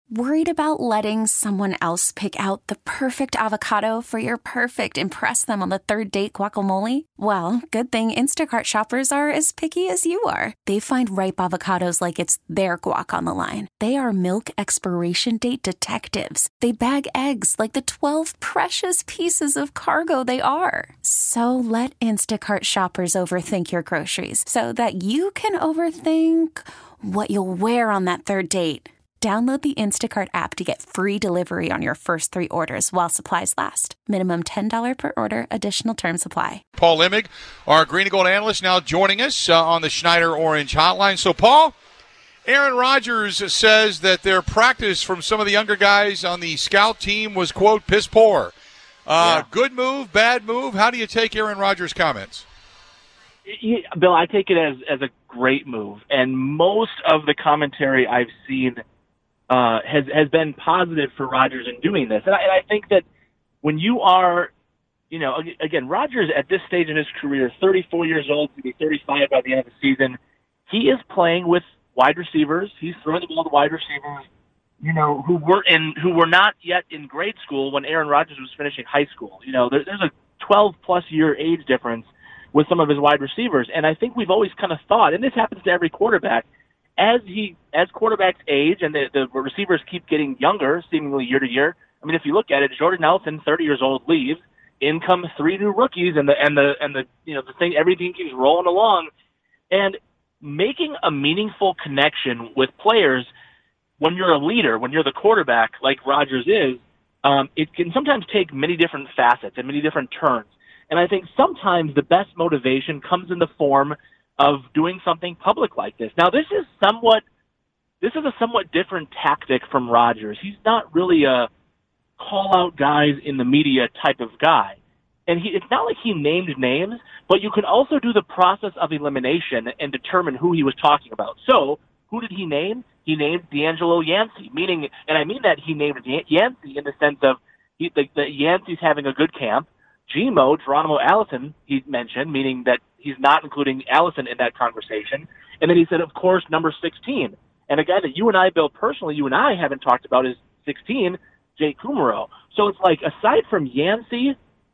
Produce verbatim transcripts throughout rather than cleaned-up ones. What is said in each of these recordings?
Worried about letting someone else pick out the perfect avocado for your perfect impress them on the third date guacamole? Well, good thing Instacart shoppers are as picky as you are. They find ripe avocados like it's their guac on the line. They are milk expiration date detectives. They bag eggs like the twelve precious pieces of cargo they are. So let Instacart shoppers overthink your groceries so that you can overthink what you'll wear on that third date. Download the Instacart app to get free delivery on your first three orders while supplies last. Minimum ten dollars per order. Additional terms apply. Paul Limig, our Green and Gold analyst, now joining us uh, on the Schneider Orange Hotline. So, Paul, Aaron Rodgers says that their practice from some of the younger guys on the scout team was, quote, piss poor. Uh, yeah. Good move, bad move? How do you take Aaron Rodgers' comments? Yeah, Bill, I take it as, as a great move. And most of the commentary I've seen Uh, has has been positive for Rodgers in doing this. And I, and I think that when you are, you know, again, Rodgers at this stage in his career, thirty-four years old, to be thirty-five by the end of the season, he is playing with wide receivers. He's throwing the ball to wide receivers, you know, who were in who were not yet in grade school when Aaron Rodgers was finishing high school. You know, there, there's a twelve-plus year age difference with some of his wide receivers. And I think we've always kind of thought, and this happens to every quarterback, As he, as quarterbacks age and the, the receivers keep getting younger, seemingly year to year. I mean, if you look at it, Jordan Nelson, thirty years old, leaves. In come three new rookies, and the and the and the you know the thing, everything keeps rolling along. And making a meaningful connection with players when you're a leader, when you're the quarterback, like Rodgers is, um, it can sometimes take many different facets and many different turns. And I think sometimes the best motivation comes in the form of doing something public like this. Now, this is somewhat, this is a somewhat different tactic from Rodgers. He's not really a call out guys in the media type of guy. And he, it's not like he named names, but you can also do the process of elimination and determine who he was talking about. So, who did he name? He named D'Angelo Yancey, meaning, and I mean that he named Yancey in the sense of he, the, the Yancey's having a good camp. G-Mo, Geronimo Allison, he mentioned, meaning that he's not including Allison in that conversation. And then he said, of course, number sixteen. And a guy that you and I, Bill, personally, you and I haven't talked about is sixteen, Jake Kumerow. So it's like, aside from Yancey,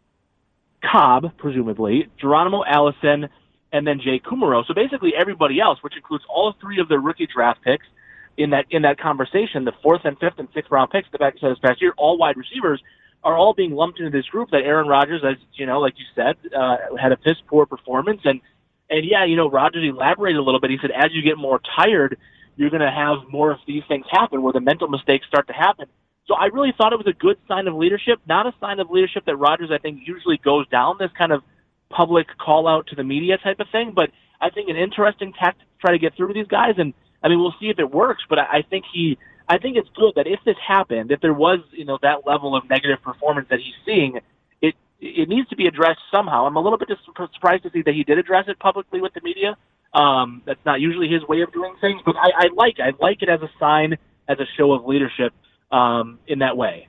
Cobb, presumably, Geronimo Allison, and then Jake Kumerow. So basically everybody else, which includes all three of the rookie draft picks in that in that conversation, the fourth and fifth and sixth round picks, the back this past year, all wide receivers, are all being lumped into this group that Aaron Rodgers, as you know, like you said, uh, had a piss poor performance. And, and yeah, you know, Rodgers elaborated a little bit. He said, as you get more tired, you're going to have more of these things happen where the mental mistakes start to happen. So I really thought it was a good sign of leadership, not a sign of leadership that Rodgers, I think, usually goes down this kind of public call out to the media type of thing. But I think an interesting tactic to try to get through to these guys. And I mean, we'll see if it works, but I, I think he, I think it's good that if this happened, if there was, you know, that level of negative performance that he's seeing, it it needs to be addressed somehow. I'm a little bit surprised to see that he did address it publicly with the media. Um, that's not usually his way of doing things, but I, I like it. I like it as a sign, as a show of leadership um, in that way.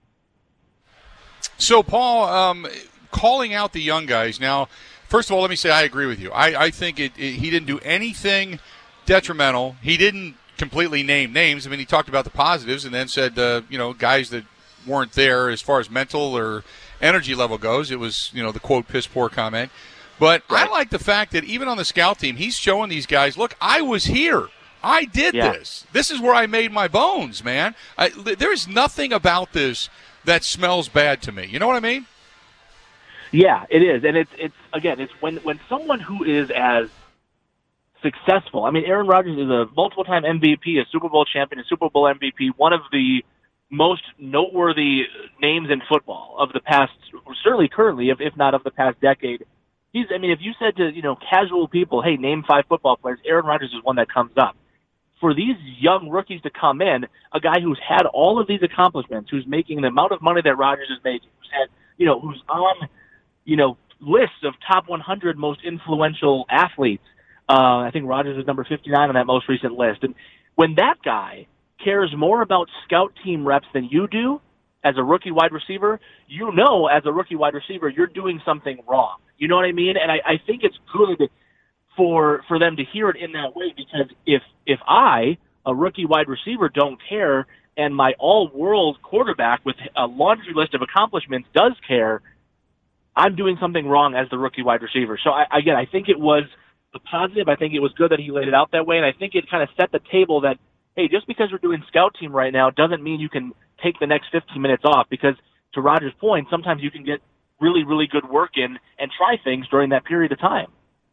So, Paul, um, calling out the young guys now. First of all, let me say I agree with you. I, I think it, it, he didn't do anything detrimental. He didn't completely name names. I mean, he talked about the positives and then said, uh, you know, guys that weren't there as far as mental or energy level goes. It was, you know, the quote piss poor comment. But right. I like the fact that even on the scout team, he's showing these guys, look, I was here. I did yeah. this. This is where I made my bones, man. I, there's nothing about this that smells bad to me. You know what I mean? Yeah, it is. And it's, it's again, it's when, when someone who is as successful. I mean, Aaron Rodgers is a multiple-time M V P, a Super Bowl champion, a Super Bowl M V P, one of the most noteworthy names in football of the past, certainly currently, if, if not of the past decade. He's, I mean, if you said to, you know, casual people, hey, name five football players, Aaron Rodgers is one that comes up. For these young rookies to come in, a guy who's had all of these accomplishments, who's making the amount of money that Rodgers is making, who's had, you know, who's on, you know, lists of top one hundred most influential athletes. Uh, I think Rodgers was number fifty-nine on that most recent list. And when that guy cares more about scout team reps than you do as a rookie wide receiver, you know as a rookie wide receiver you're doing something wrong. You know what I mean? And I, I think it's good for for them to hear it in that way, because if if I, a rookie wide receiver, don't care, and my all-world quarterback with a laundry list of accomplishments does care, I'm doing something wrong as the rookie wide receiver. So, I, again, I think it was a positive. I think it was good that he laid it out that way, and I think it kind of set the table that, hey, just because we're doing scout team right now doesn't mean you can take the next fifteen minutes off, because to Roger's point, sometimes you can get really, really good work in and try things during that period of time.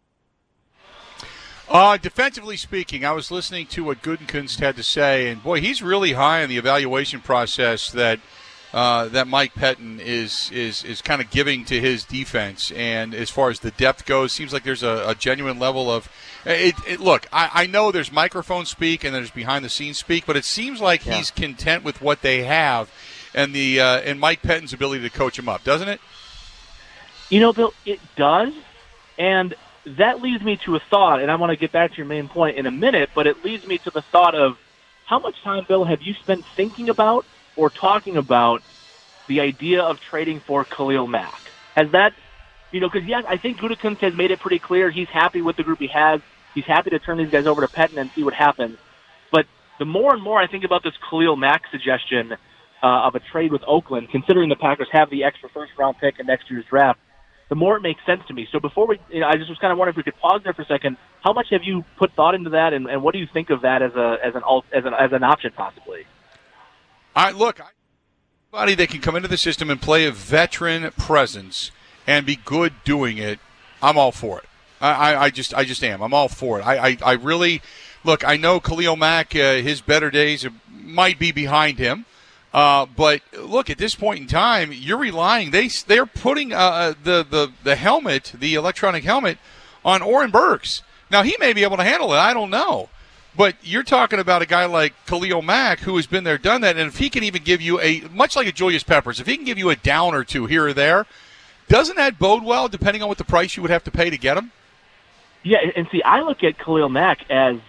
Uh, defensively speaking, I was listening to what Gutekunst had to say, and boy, he's really high on the evaluation process that uh, that Mike Pettine is is is kind of giving to his defense. And as far as the depth goes, seems like there's a, a genuine level of it. it look, I, I know there's microphone speak and there's behind the scenes speak, but it seems like yeah. he's content with what they have, and the uh, and Mike Pettine's ability to coach him up, doesn't it? You know, Bill, it does, and that leads me to a thought, and I want to get back to your main point in a minute, but it leads me to the thought of how much time, Bill, have you spent thinking about or talking about the idea of trading for Khalil Mack? Has that, you know, because, yes, I think Gutekunst has made it pretty clear he's happy with the group he has. He's happy to turn these guys over to Pettine and see what happens. But the more and more I think about this Khalil Mack suggestion uh, of a trade with Oakland, considering the Packers have the extra first-round pick in next year's draft, the more it makes sense to me. So before we, you know, I just was kind of wondering if we could pause there for a second. How much have you put thought into that, and, and what do you think of that as a as an as an as an option possibly? I look, anybody that can come into the system and play a veteran presence and be good doing it, I'm all for it. I, I, I just I just am. I'm all for it. I, I, I really look. I know Khalil Mack, uh, his better days might be behind him. Uh, but look, at this point in time, you're relying. They they're putting uh, the the the helmet, the electronic helmet, on Oren Burks. Now he may be able to handle it. I don't know, but you're talking about a guy like Khalil Mack who has been there, done that, and if he can even give you a much like a Julius Peppers, if he can give you a down or two here or there, doesn't that bode well? Depending on what the price you would have to pay to get him. Yeah, and see, I look at Khalil Mack as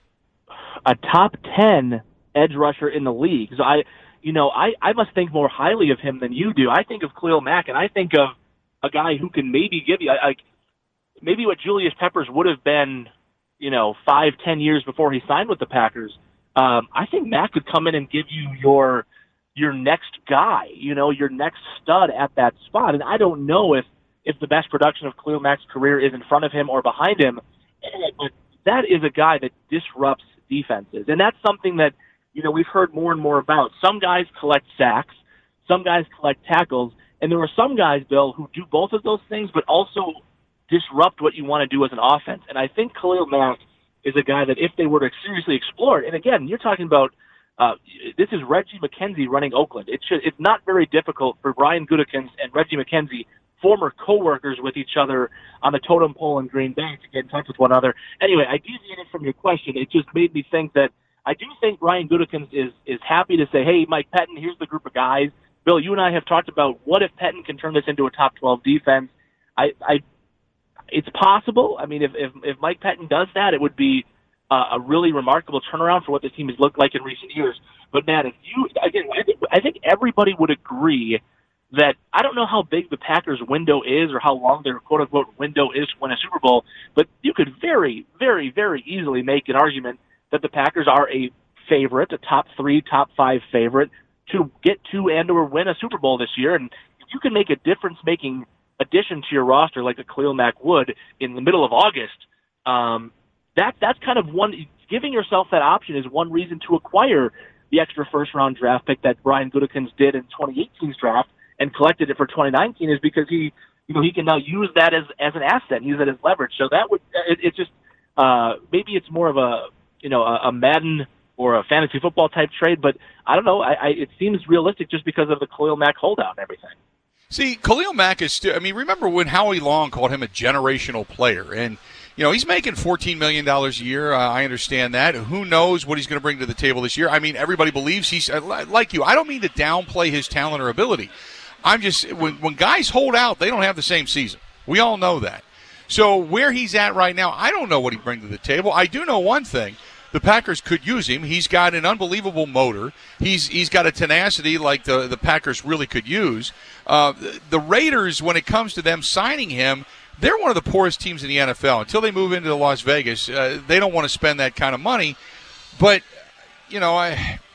a top ten edge rusher in the league. So I. You know, I, I must think more highly of him than you do. I think of Khalil Mack, and I think of a guy who can maybe give you, like, maybe what Julius Peppers would have been, you know, five, ten years before he signed with the Packers. Um, I think Mack could come in and give you your your next guy, you know, your next stud at that spot. And I don't know if, if the best production of Khalil Mack's career is in front of him or behind him, but that is a guy that disrupts defenses. And that's something that, you know, we've heard more and more about. Some guys collect sacks, some guys collect tackles, and there are some guys, Bill, who do both of those things, but also disrupt what you want to do as an offense. And I think Khalil Mack is a guy that if they were to seriously explore it, and again, you're talking about, uh, this is Reggie McKenzie running Oakland. It should, it's not very difficult for Brian Gutekunst and Reggie McKenzie, former coworkers with each other on the totem pole in Green Bay, to get in touch with one another. Anyway, I deviated from your question. It just made me think that I do think Brian Gutekunst is, is happy to say, hey, Mike Pettine, here's the group of guys. Bill, you and I have talked about what if Pettine can turn this into a top twelve defense. I, I, it's possible. I mean, if, if, if Mike Pettine does that, it would be uh, a really remarkable turnaround for what this team has looked like in recent years. But, Matt, if you, again, I think, I think everybody would agree that I don't know how big the Packers' window is or how long their quote-unquote window is to win a Super Bowl, but you could very, very, very easily make an argument that the Packers are a favorite, a top three, top five favorite to get to and or win a Super Bowl this year. And if you can make a difference-making addition to your roster like a Khalil Mack would in the middle of August, um, that, that's kind of one – giving yourself that option is one reason to acquire the extra first-round draft pick that Brian Gutekunst did in twenty eighteen's draft and collected it for twenty nineteen, is because he you know, he can now use that as, as an asset and use it as leverage. So that would it, – it's just uh, – maybe it's more of a – you know, a, a Madden or a fantasy football type trade, but I don't know. I, I, it seems realistic just because of the Khalil Mack holdout and everything. See, Khalil Mack is still, I mean, remember when Howie Long called him a generational player? And, you know, he's making fourteen million dollars a year. Uh, I understand that. Who knows what he's going to bring to the table this year? I mean, everybody believes he's, like you, I don't mean to downplay his talent or ability. I'm just, when, when guys hold out, they don't have the same season. We all know that. So where he's at right now, I don't know what he brings to the table. I do know one thing. The Packers could use him. He's got an unbelievable motor. He's he's got a tenacity like the, the Packers really could use. Uh, the, the Raiders, when it comes to them signing him, they're one of the poorest teams in the N F L. Until they move into Las Vegas, uh, they don't want to spend that kind of money. But, you know, I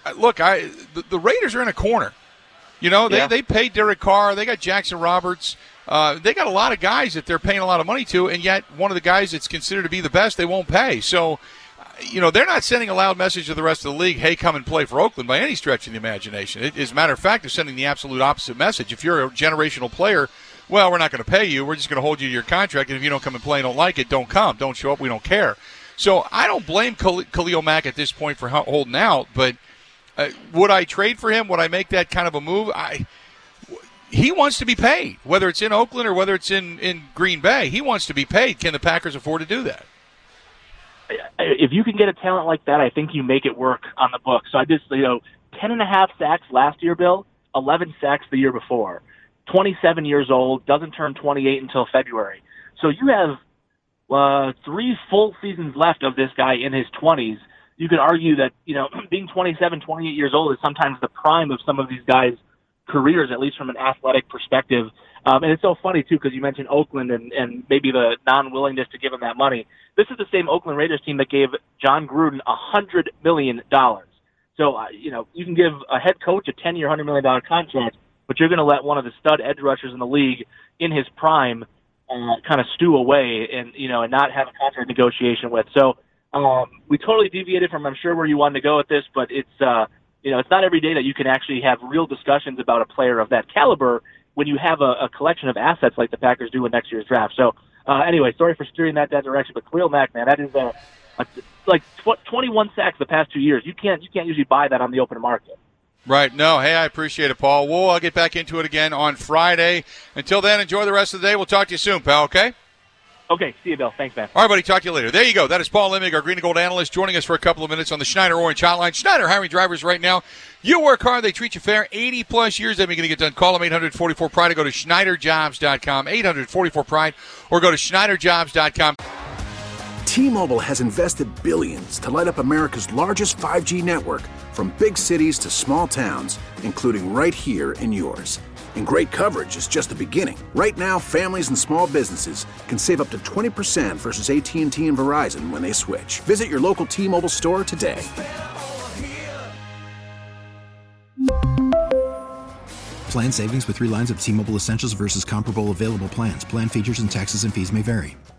look, I the, the Raiders are in a corner. You know, they, yeah. they paid Derek Carr. They got Jackson Roberts. Uh, they got a lot of guys that they're paying a lot of money to, and yet one of the guys that's considered to be the best they won't pay. So, you know, they're not sending a loud message to the rest of the league, hey, come and play for Oakland by any stretch of the imagination. It, as a matter of fact, they're sending the absolute opposite message. If you're a generational player, well, we're not going to pay you. We're just going to hold you to your contract, and if you don't come and play and don't like it, don't come. Don't show up. We don't care. So I don't blame Khalil Mack at this point for holding out, but uh, would I trade for him? Would I make that kind of a move? I He wants to be paid, whether it's in Oakland or whether it's in, in Green Bay. He wants to be paid. Can the Packers afford to do that? If you can get a talent like that, I think you make it work on the book. So I just, you know, ten and a half sacks last year, Bill, eleven sacks the year before. twenty-seven years old, doesn't turn twenty-eight until February. So you have uh, three full seasons left of this guy in his twenties. You could argue that, you know, being twenty-seven, twenty-eight years old is sometimes the prime of some of these guys' careers, at least from an athletic perspective. Um, and it's so funny, too, because you mentioned Oakland and, and maybe the non-willingness to give him that money. This is the same Oakland Raiders team that gave John Gruden one hundred million dollars. So, uh, you know, you can give a head coach a ten-year, one hundred million dollars contract, but you're going to let one of the stud edge rushers in the league in his prime uh, kind of stew away and, you know, and not have a contract negotiation with. So um, we totally deviated from, I'm sure, where you wanted to go with this, but it's, uh, you know, it's not every day that you can actually have real discussions about a player of that caliber when you have a, a collection of assets like the Packers do in next year's draft. So uh, anyway, sorry for steering that that direction, but Khalil Mack, man, that is a, a like tw- twenty-one sacks the past two years. You can't you can't usually buy that on the open market. Right. No, hey, I appreciate it, Paul. We'll uh, get back into it again on Friday. Until then, enjoy the rest of the day. We'll talk to you soon, pal, okay? Okay, see you, Bill. Thanks, man. All right, buddy, talk to you later. There you go. That is Paul Limig, our green and gold analyst, joining us for a couple of minutes on the Schneider Orange Hotline. Schneider hiring drivers right now. You work hard, they treat you fair. eighty-plus years, they're going to get done. Call them eight hundred forty-four pride or go to Schneider Jobs dot com, eight hundred forty-four pride, or go to Schneider Jobs dot com. T-Mobile has invested billions to light up America's largest five G network, from big cities to small towns, including right here in yours. And great coverage is just the beginning. Right now, families and small businesses can save up to twenty percent versus A T and T and Verizon when they switch. Visit your local T-Mobile store today. Plan savings with three lines of T-Mobile Essentials versus comparable available plans. Plan features and taxes and fees may vary.